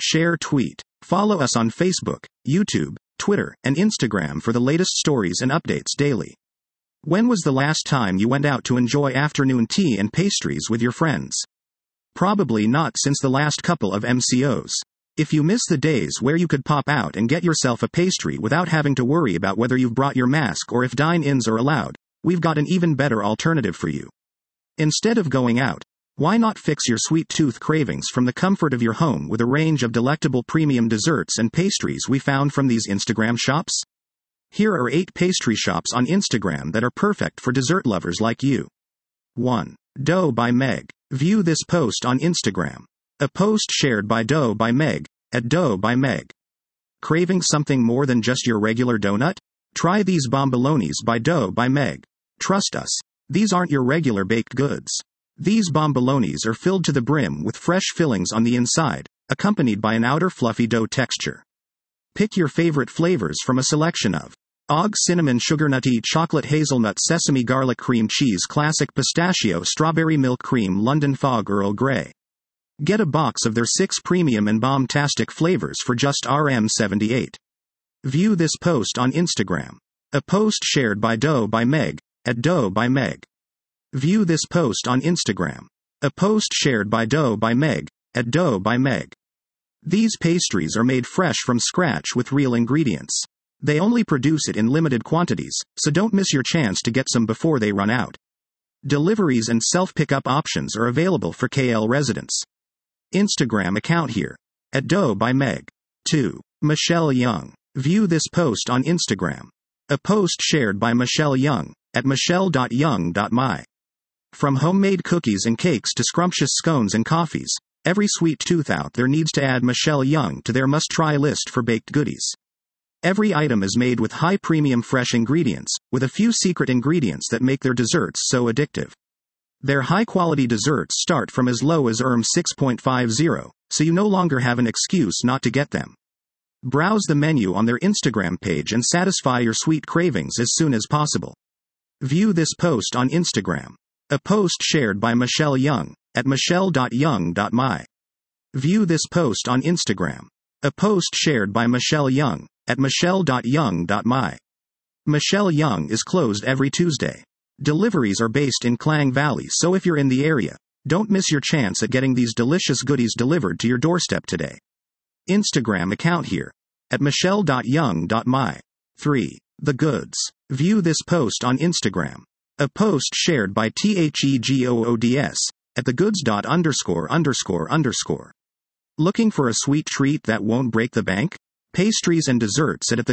share, tweet. Follow us on Facebook, YouTube, Twitter, and Instagram for the latest stories and updates daily. When was the last time you went out to enjoy afternoon tea and pastries with your friends? Probably not since the last couple of MCOs. If you miss the days where you could pop out and get yourself a pastry without having to worry about whether you've brought your mask or if dine-ins are allowed, we've got an even better alternative for you. Instead of going out, why not fix your sweet tooth cravings from the comfort of your home with a range of delectable premium desserts and pastries we found from these Instagram shops? Here are 8 pastry shops on Instagram that are perfect for dessert lovers like you. 1. Dough by Meg. View this post on Instagram. A post shared by Dough by Meg, at Dough by Meg. Craving something more than just your regular donut? Try these bombolonis by Dough by Meg. Trust us, these aren't your regular baked goods. These bombolonis are filled to the brim with fresh fillings on the inside, accompanied by an outer fluffy dough texture. Pick your favorite flavors from a selection of Og cinnamon sugar nutty chocolate hazelnut sesame garlic cream cheese classic pistachio strawberry milk cream London fog Earl Grey. Get a box of their 6 premium and bomb-tastic flavors for just Rm78. View this post on Instagram. A post shared by Dough by Meg, at Dough by Meg. View this post on Instagram. A post shared by Dough by Meg, at Dough by Meg. These pastries are made fresh from scratch with real ingredients. They only produce it in limited quantities, so don't miss your chance to get some before they run out. Deliveries and self-pickup options are available for KL residents. Instagram account here. At Dough by Meg. 2. Michelle Young. View this post on Instagram. A post shared by Michelle Young, at michelle.young.my. From homemade cookies and cakes to scrumptious scones and coffees, every sweet tooth out there needs to add Michelle Young to their must-try list for baked goodies. Every item is made with high premium fresh ingredients, with a few secret ingredients that make their desserts so addictive. Their high-quality desserts start from as low as Rm 6.50, so you no longer have an excuse not to get them. Browse the menu on their Instagram page and satisfy your sweet cravings as soon as possible. View this post on Instagram. A post shared by Michelle Young, at michelle.young.my. View this post on Instagram. A post shared by Michelle Young, at michelle.young.my. Michelle Young is closed every Tuesday. Deliveries are based in Klang Valley, so if you're in the area, don't miss your chance at getting these delicious goodies delivered to your doorstep today. Instagram account here. At michelle.young.my. 3. The Goods. View this post on Instagram. A post shared by THEGOODS, at thegoods.___. Looking for a sweet treat that won't break the bank? Pastries and desserts at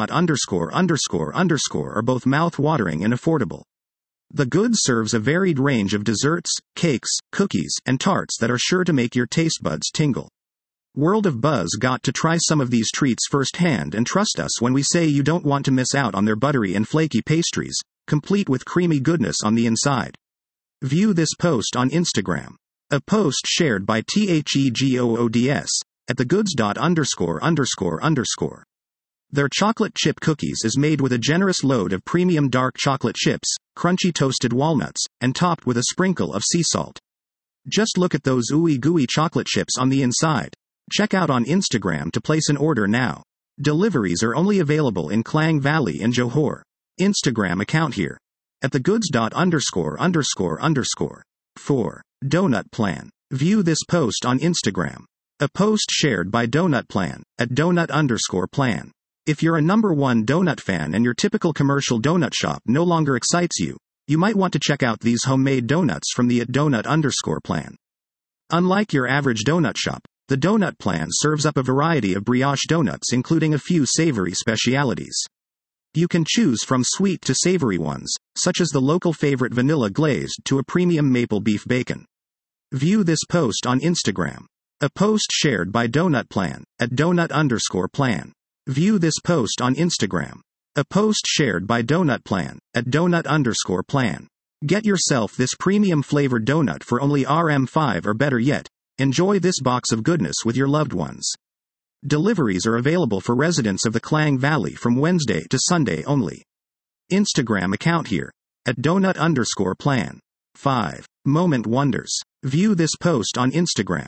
thegoods.____ are both mouth-watering and affordable. The Goods serves a varied range of desserts, cakes, cookies, and tarts that are sure to make your taste buds tingle. World of Buzz got to try some of these treats firsthand, and trust us when we say you don't want to miss out on their buttery and flaky pastries, complete with creamy goodness on the inside. View this post on Instagram. A post shared by THEGOODS, at thegoods.___. Their chocolate chip cookies is made with a generous load of premium dark chocolate chips, crunchy toasted walnuts, and topped with a sprinkle of sea salt. Just look at those ooey gooey chocolate chips on the inside. Check out on Instagram to place an order now. Deliveries are only available in Klang Valley and Johor. Instagram account here. At thegoods.___. 4. Donut Plan. View this post on Instagram. A post shared by Donut Plan, at donut_plan. If you're a #1 donut fan and your typical commercial donut shop no longer excites you, you might want to check out these homemade donuts from the @donut_plan. Unlike your average donut shop, the Donut Plan serves up a variety of brioche donuts, including a few savory specialities. You can choose from sweet to savory ones, such as the local favorite vanilla glazed to a premium maple beef bacon. View this post on Instagram. A post shared by Donut Plan, at donut_plan. View this post on Instagram. A post shared by Donut Plan, at donut_plan. Get yourself this premium flavored donut for only Rm5, or better yet, enjoy this box of goodness with your loved ones. Deliveries are available for residents of the Klang Valley from Wednesday to Sunday only. Instagram account here. At donut_plan. 5. Moment Wonders. View this post on Instagram.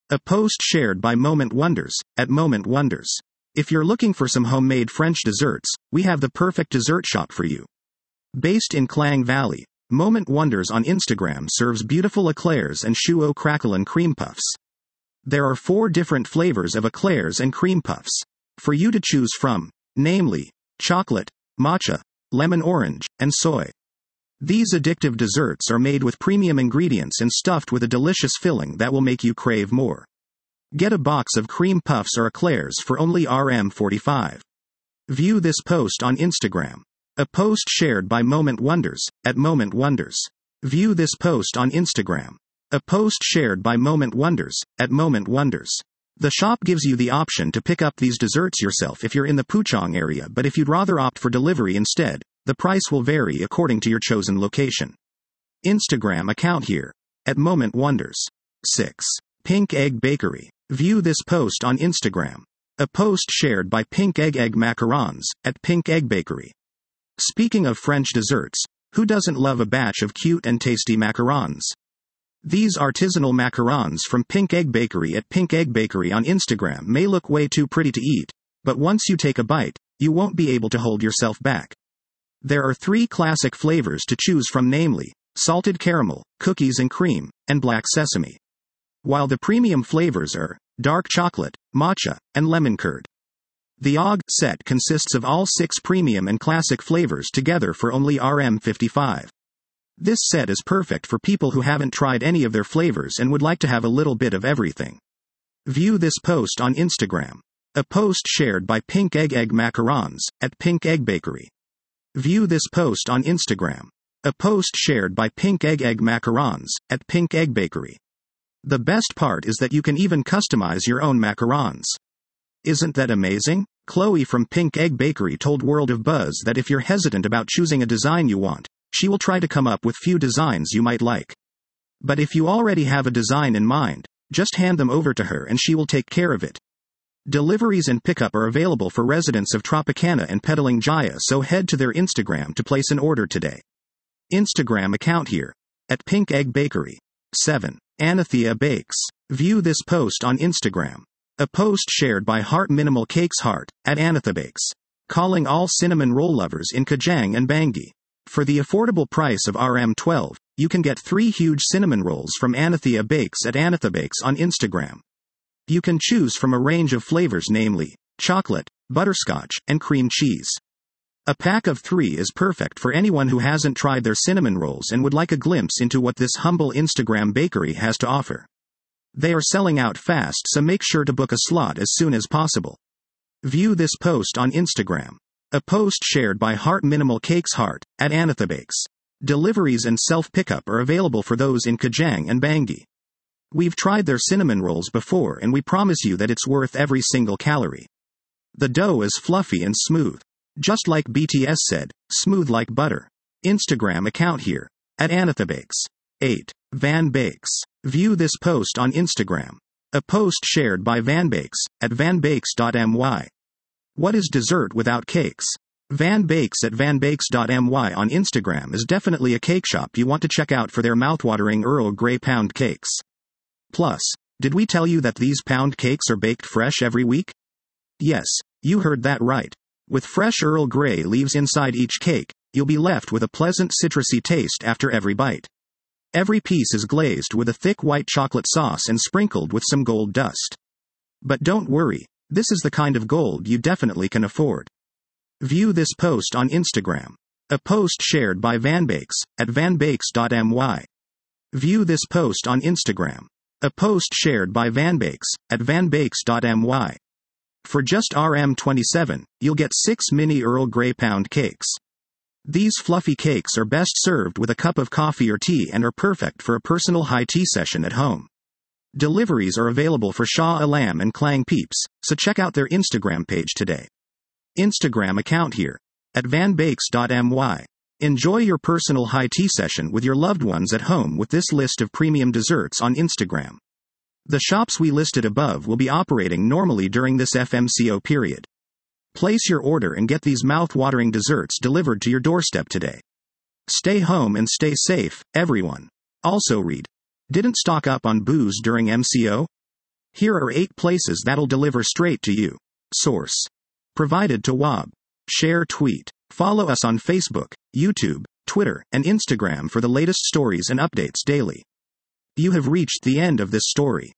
A post shared by Moment Wonders, at Moment Wonders. If you're looking for some homemade French desserts, we have the perfect dessert shop for you. Based in Klang Valley, Moment Wonders on Instagram serves beautiful eclairs and choux au crackle and cream puffs. There are 4 different flavors of eclairs and cream puffs for you to choose from, namely, chocolate, matcha, lemon orange, and soy. These addictive desserts are made with premium ingredients and stuffed with a delicious filling that will make you crave more. Get a box of cream puffs or eclairs for only Rm45. View this post on Instagram. A post shared by Moment Wonders, at Moment Wonders. View this post on Instagram. A post shared by Moment Wonders, at Moment Wonders. The shop gives you the option to pick up these desserts yourself if you're in the Puchong area, but if you'd rather opt for delivery instead, the price will vary according to your chosen location. Instagram account here, at Moment Wonders. 6. Pink Egg Bakery. View this post on Instagram. A post shared by Pink Egg Macarons, at Pink Egg Bakery. Speaking of French desserts, who doesn't love a batch of cute and tasty macarons? These artisanal macarons from Pink Egg Bakery at Pink Egg Bakery on Instagram may look way too pretty to eat, but once you take a bite, you won't be able to hold yourself back. There are 3 classic flavors to choose from, namely, salted caramel, cookies and cream, and black sesame. While the premium flavors are dark chocolate, matcha, and lemon curd. The OG set consists of all 6 premium and classic flavors together for only Rm55. This set is perfect for people who haven't tried any of their flavors and would like to have a little bit of everything. View this post on Instagram. A post shared by Pink Egg Macarons, at Pink Egg Bakery. View this post on Instagram. A post shared by Pink Egg Macarons, at Pink Egg Bakery. The best part is that you can even customize your own macarons. Isn't that amazing? Chloe from Pink Egg Bakery told World of Buzz that if you're hesitant about choosing a design you want, she will try to come up with few designs you might like. But if you already have a design in mind, just hand them over to her and she will take care of it. Deliveries and pickup are available for residents of Tropicana and Petaling Jaya, so head to their Instagram to place an order today. Instagram account here, at Pink Egg Bakery. 7. Anathea Bakes. View this post on Instagram. A post shared by Heart Minimal Cakes Heart, at Anathea Bakes. Calling all cinnamon roll lovers in Kajang and Bangi. For the affordable price of Rm12, you can get 3 huge cinnamon rolls from Anathea Bakes at Anathea Bakes on Instagram. You can choose from a range of flavors, namely, chocolate, butterscotch, and cream cheese. A pack of 3 is perfect for anyone who hasn't tried their cinnamon rolls and would like a glimpse into what this humble Instagram bakery has to offer. They are selling out fast, so make sure to book a slot as soon as possible. View this post on Instagram. A post shared by Heart Minimal Cakes Heart, at Anathea Bakes. Deliveries and self-pickup are available for those in Kajang and Bangi. We've tried their cinnamon rolls before and we promise you that it's worth every single calorie. The dough is fluffy and smooth. Just like BTS said, smooth like butter. Instagram account here, at Anathea Bakes. 8. Van Bakes. View this post on Instagram. A post shared by Van Bakes, at vanbakes.my. What is dessert without cakes? Van Bakes at vanbakes.my on Instagram is definitely a cake shop you want to check out for their mouthwatering Earl Grey pound cakes. Plus, did we tell you that these pound cakes are baked fresh every week? Yes, you heard that right. With fresh Earl Grey leaves inside each cake, you'll be left with a pleasant citrusy taste after every bite. Every piece is glazed with a thick white chocolate sauce and sprinkled with some gold dust. But don't worry, this is the kind of gold you definitely can afford. View this post on Instagram. A post shared by Van Bakes, at vanbakes.my. View this post on Instagram. A post shared by Van Bakes, at vanbakes.my. For just Rm27, you'll get 6 mini Earl Grey pound cakes. These fluffy cakes are best served with a cup of coffee or tea and are perfect for a personal high tea session at home. Deliveries are available for Shah Alam and Klang Peeps, so check out their Instagram page today. Instagram account here, at vanbakes.my. Enjoy your personal high tea session with your loved ones at home with this list of premium desserts on Instagram. The shops we listed above will be operating normally during this FMCO period. Place your order and get these mouth-watering desserts delivered to your doorstep today. Stay home and stay safe, everyone. Also read. Didn't stock up on booze during MCO? Here are 8 places that'll deliver straight to you. Source. Provided to WAB. Share tweet. Follow us on Facebook, YouTube, Twitter, and Instagram for the latest stories and updates daily. You have reached the end of this story.